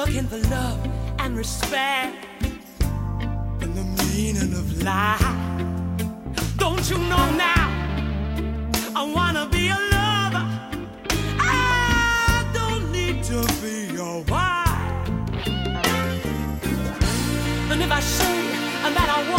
looking for love and respect and the meaning of life.